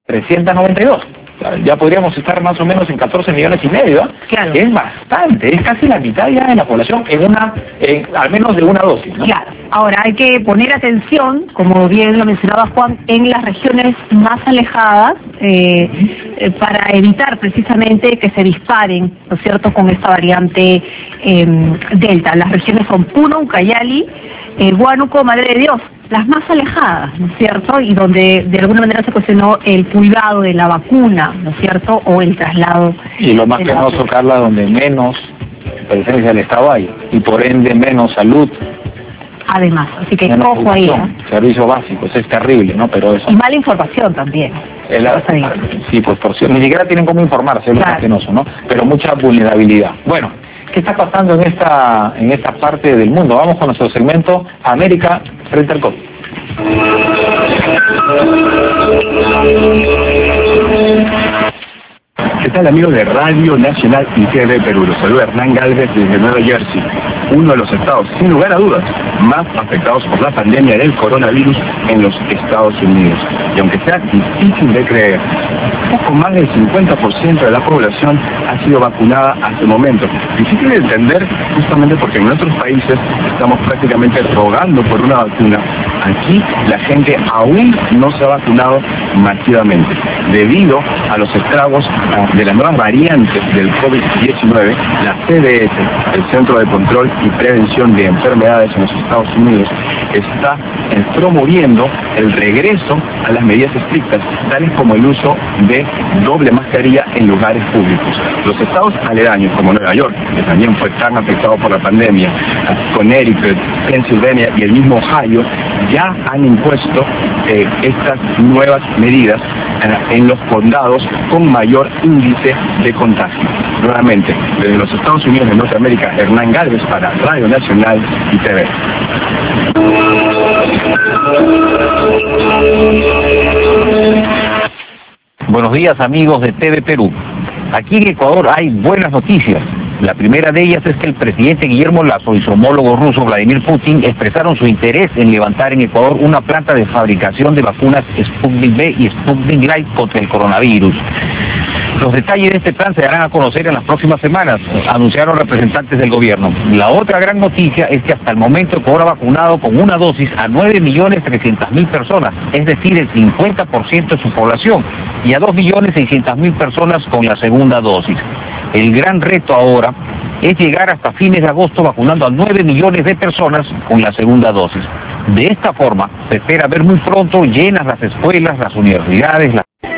392. Ya podríamos estar más o menos en 14 millones y medio, claro. Que es bastante, es casi la mitad ya de la población al menos de una dosis, ¿no? Claro. Ahora hay que poner atención, como bien lo mencionaba Juan, en las regiones más alejadas, para evitar precisamente que se disparen, ¿no es cierto?, con esta variante Delta. Las regiones son Puno, Ucayali, Huánuco, Madre de Dios, las más alejadas, ¿no es cierto?, y donde de alguna manera se cuestionó el cuidado de la vacuna, ¿no es cierto?, o el traslado. Y lo más penoso, Carla, donde menos presencia del Estado hay, y por ende menos salud. Además, así que ojo ahí, ¿no? Servicios básicos, es terrible, ¿no? Pero eso... Y mala información también. Sí, pues por cierto, ni siquiera tienen cómo informarse, es lo penoso, ¿no? Pero mucha vulnerabilidad. Bueno, ¿qué está pasando en esta parte del mundo? Vamos con nuestro segmento América frente al COVID. ¿Qué tal, amigos de Radio Nacional y TV Perú? Los saluda Hernán Gálvez desde Nueva Jersey, uno de los estados, sin lugar a dudas, más afectados por la pandemia del coronavirus en los Estados Unidos. Y aunque sea difícil de creer, poco más del 50% de la población ha sido vacunada hasta el momento. Difícil de entender justamente porque en otros países estamos prácticamente rogando por una vacuna. Aquí la gente aún no se ha vacunado masivamente, debido a los estragos de las nuevas variantes del COVID-19. La CDC, el Centro de Control y Prevención de Enfermedades en los Estados Unidos, está promoviendo el regreso a las medidas estrictas, tales como el uso de doble mascarilla en lugares públicos. Los estados aledaños, como Nueva York, que también fue tan afectado por la pandemia, Connecticut, Pensilvania y el mismo Ohio, ya han impuesto estas nuevas medidas en los condados con mayor índice de contagio. Nuevamente, desde los Estados Unidos de Norteamérica, Hernán Gálvez para Radio Nacional y TV. Buenos días, amigos de TV Perú. Aquí en Ecuador hay buenas noticias. La primera de ellas es que el presidente Guillermo Lasso y su homólogo ruso Vladimir Putin expresaron su interés en levantar en Ecuador una planta de fabricación de vacunas Sputnik V y Sputnik Light contra el coronavirus. Los detalles de este plan se darán a conocer en las próximas semanas, anunciaron representantes del gobierno. La otra gran noticia es que hasta el momento Ecuador ha vacunado con una dosis a 9.300.000 personas, es decir, el 50% de su población, y a 2.600.000 personas con la segunda dosis. El gran reto ahora es llegar hasta fines de agosto vacunando a 9 millones de personas con la segunda dosis. De esta forma, se espera ver muy pronto llenas las escuelas, las universidades,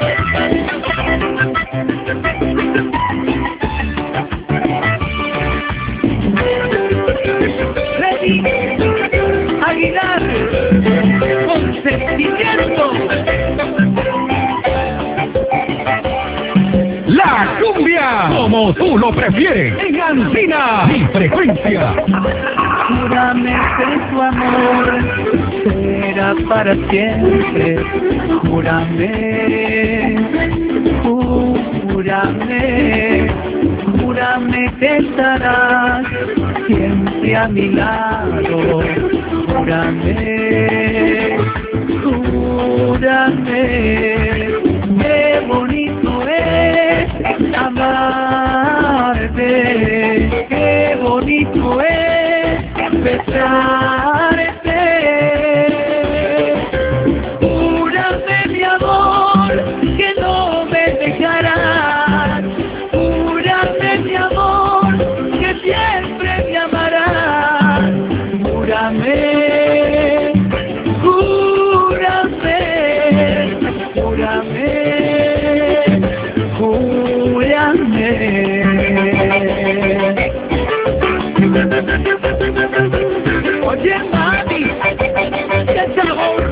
Aguilar, consentimiento. La cumbia, como tú lo prefieres, en Andina y Frecuencia. Júrame que tu amor será para siempre. Júrame, júrame, júrame que estarás siempre a mi lado. Júrame, júrame, qué bonito es amarte, qué bonito es besarte. Júrame, mi amor, que no me dejarás. Júrame, mi amor, que siempre me amarás. Júrame, júrame, júrame, júrame. Oye, mami, qué sabor.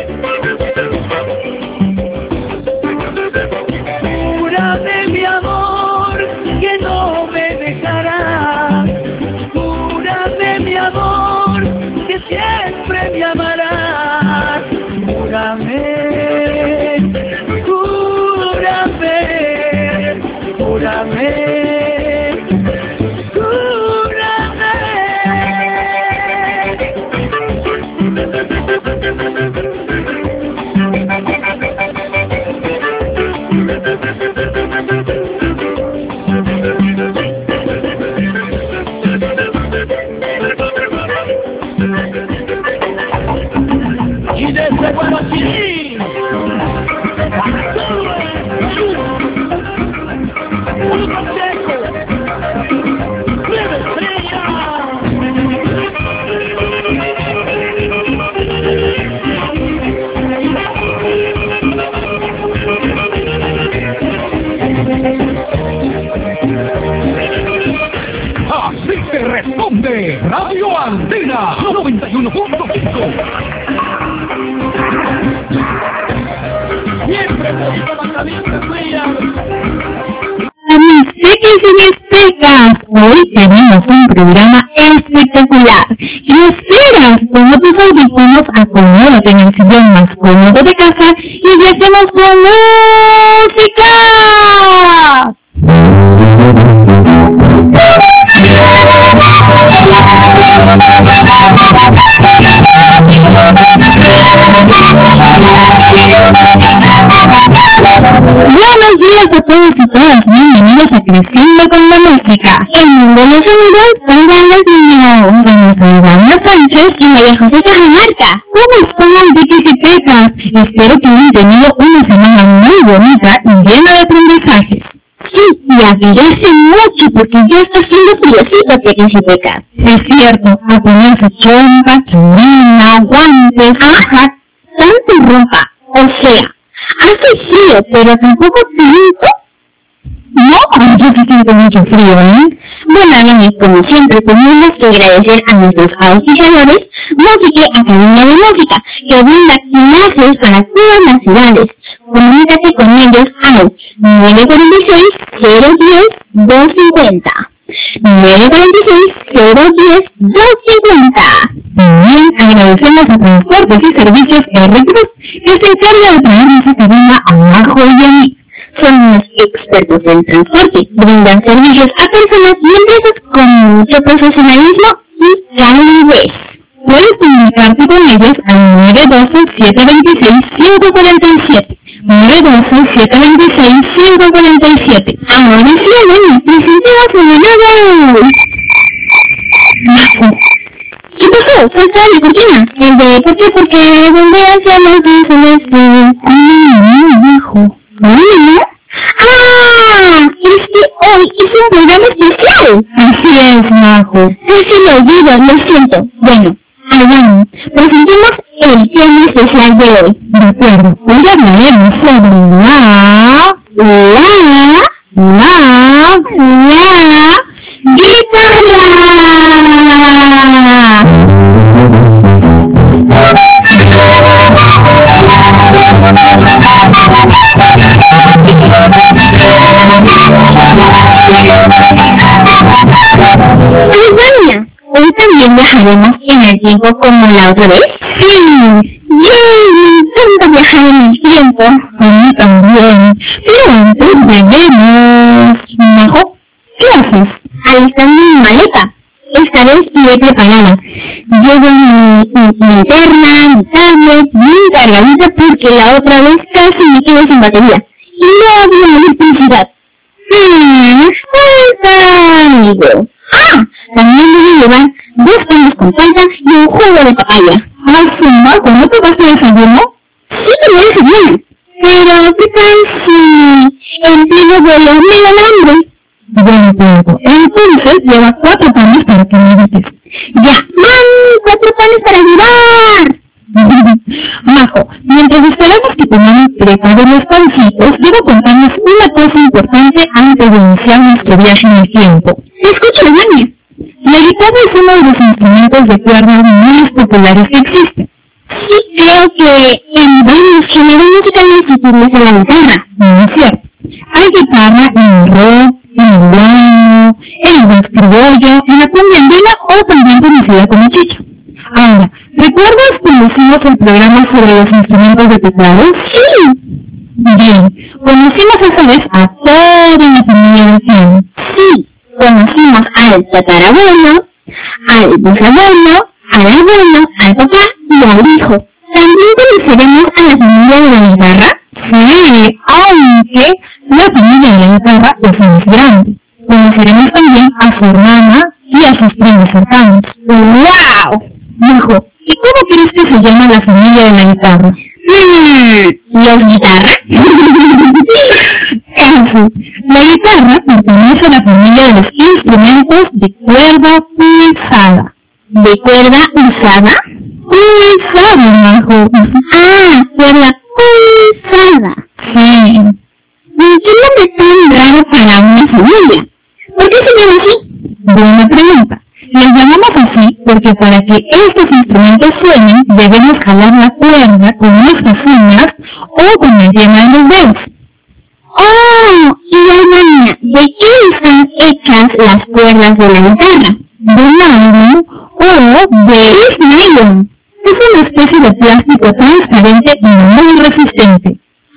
Júrame, mi amor. Y de ese Guarachiní, un consejo, 9 estrellas. Así te responde Radio Andina 91.5. Siempre con la caliente fría. Mis peques y mis pecas, hoy tenemos un programa espectacular. ¿Qué esperas? Pongo tus audífonos, acomódate en el sillón más cómodo de casa y empecemos con música. Buenos días a todos y todas, bienvenidos a Creciendo con la Música. El mundo de los sonidos, soy Daniel Niño, soy Daniel Sánchez y María José Cajamarca. ¿Cómo están, peques y pecas? Espero que hayan tenido una semana muy bonita y llena de aprendizajes. Sí, y abrigarse mucho porque ya está haciendo friecito, peques y pecas. Es cierto, a ponerse chompa, chumina, guantes, ajá, tanto ropa, o sea, hace frío, pero tampoco tanto. No, yo sí siento mucho frío, ¿eh? Bueno, amigos, como siempre, tenemos que agradecer a nuestros auspiciadores, Música Academia de Música, que brinda clases para todas las ciudades. Comunícate con ellos al 946-010-250. 946-010-250. También agradecemos a Transportes y Servicios R-Cruz, que se encarga de traer nuestra cadena abajo y a mí. Son unos expertos en transporte, brindan servicios a personas y empresas con mucho profesionalismo y calidez. Puedes comunicarte con ellos al 912-726-547. 912-726-547. Ahora sí, bueno, presentemos a mi nuevo. ¿Qué pasó? Falta la cortina. El de ¿por qué? Porque donde hacia los celeste. Bajo. ¡Ah! Es que hoy es un programa especial. Así es, Majo. Casi lo olvido, lo siento. Bueno, hablamos. Presentemos el tema especial de hoy. De acuerdo. Hoy hablaremos sobre la guitarra. Hoy también viajaremos en el tiempo como la otra vez. Sí, me encanta viajar en el tiempo. A mí también. Pero antes veremos. Majo, ¿qué haces? Alistando mi maleta. Esta vez iré preparada. Llevo mi linterna, mi tablet, bien cargadita porque la otra vez casi me quedé sin batería. Y no había electricidad. Algo. ¡Ah! También debe llevar 2 panes con salsa y un jugo de papaya. ¡Ay, su Marco! ¿No te vas a desayuno? Sí que me desayuno. Pero, ¿qué tal si el pleno vuelo me da hambre? Bueno, Marco, entonces lleva 4 panes para que me evites. ¡Ya! ¡Mami! 4 panes para llevar! Majo, mientras esperamos que tomamos preparo los pancitos, debo contarles una cosa importante antes de iniciar nuestro viaje en el tiempo. Escucha, Dania. La guitarra es uno de los instrumentos de cuerda más populares que existen. Sí, creo que en varios géneros musicales se utiliza la guitarra. No es cierto. Hay guitarra en el rock, en el guano, en el blues criollo, en la cumbia andina o también conocida como chicha. Ahora, ¿recuerdas cuando hicimos el programa sobre los instrumentos de teclado? Sí. Bien, conocimos esa vez a toda la familia del piano. al tatarabuelo, al bisabuelo, al abuelo, al papá y al hijo. ¿También conoceremos a la familia de la guitarra? Sí, aunque la familia de la guitarra es más grande. Conoceremos también a su hermana y a sus primos cercanos. ¡Wow! Dijo, ¿y cómo crees que se llama la familia de la guitarra? ¿Los guitarra? Casi. La guitarra pertenece a la familia de los instrumentos de cuerda pulsada. ¿De cuerda usada? Pulsada, Majo. Ah, cuerda pulsada. Sí. ¿Y qué nombre tan raro para una familia? ¿Por qué se llama así? Buena pregunta. Les llamamos así porque para que estos instrumentos suenen debemos jalar la cuerda con nuestras uñas o con la yema de los dedos. ¡Oh! Y hermana, ¿de qué están hechas las cuerdas de la guitarra? De nylon o de nylon. Es una especie de plástico transparente y muy resistente.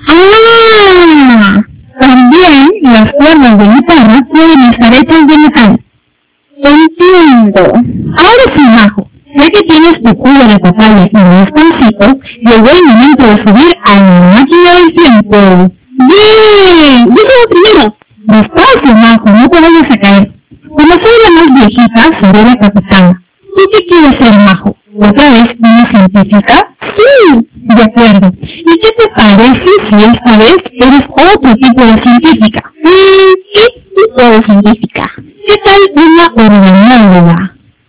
¡Ah! También las cuerdas de guitarra pueden estar hechas de metal. Entiendo. Ahora sí, Majo, ya que tienes tu cubo de papaya y un descansito, llegó el momento de subir a la máquina del tiempo. ¡Bien! ¡Yo soy primero! Despacio, Majo, no te vayas a caer. Como soy la más viejita, seré la capitana. ¿Tú qué quieres ser, Majo? ¿Otra vez una científica? Sí, de acuerdo. ¿Y qué te parece si esta vez eres otro tipo de científica? ¿Qué tipo de científica? ¿Qué tal una organóloga?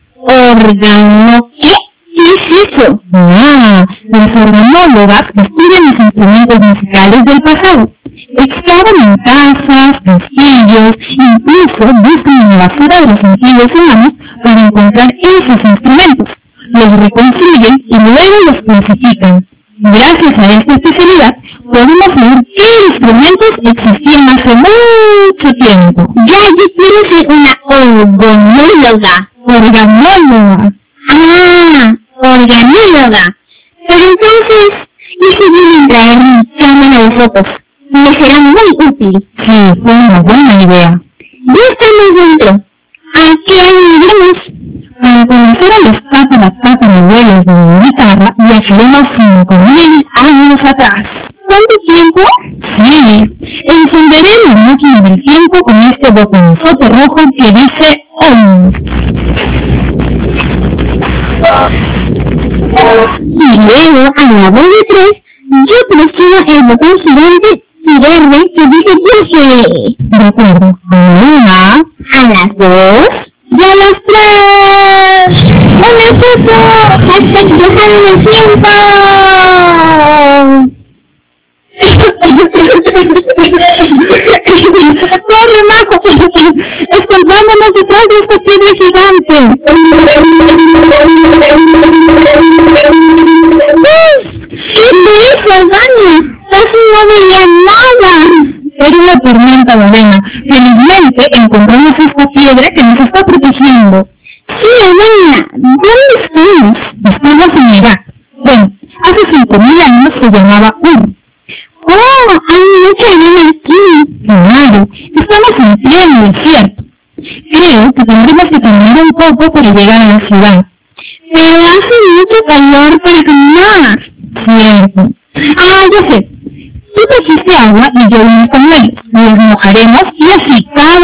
¿Organo qué? ¿Qué es eso? Las organólogas estudian los instrumentos musicales del pasado. Excavan en casas, castillos, incluso buscan en la basura de los antiguos humanos para encontrar esos instrumentos. Los reconstruyen y luego los clasifican. Gracias a esta especialidad, podemos saber qué instrumentos existían hace mucho tiempo. Ya, yo quiero ser una organóloga. Organóloga. Ah, organóloga. Pero entonces, ¿y si vienen a traer mi cámara de fotos? Me será muy útil. Sí, fue una buena idea. Ya estamos dentro. ¿A qué año iremos? Para conocer a los tatarabuelos de la guitarra, viajaremos 5.000 años atrás. ¿Cuánto tiempo? Sí, encenderé la máquina del tiempo con este botonzote rojo que dice ON. Y luego, a la voz de 3, yo presiono el botón gigante y verde que dice viaje. De acuerdo. A la 1, a las 2 y a las 3. ¡Una foto! ¡Hashtag viajando en el tiempo! ¡Corre, Majo! ¡Escondámonos detrás de esta piedra gigante! ¿Qué es eso, Dani? Casi no veía nada. Era una tormenta de arena. Felizmente encontramos esta piedra que nos está protegiendo. Sí, Elena, ¿dónde estamos? Estamos en Irak. Bueno, hace 5.000 años se llamaba Ur. ¡Oh! ¡Hay mucha arena aquí! Claro, estamos en pleno desierto. Creo que tendremos que caminar un poco para llegar a la ciudad. Pero hace mucho calor para caminar. Cierto. Ah, ya sé. Tú trajiste agua y yo unos pañuelos. Nos mojaremos y así cada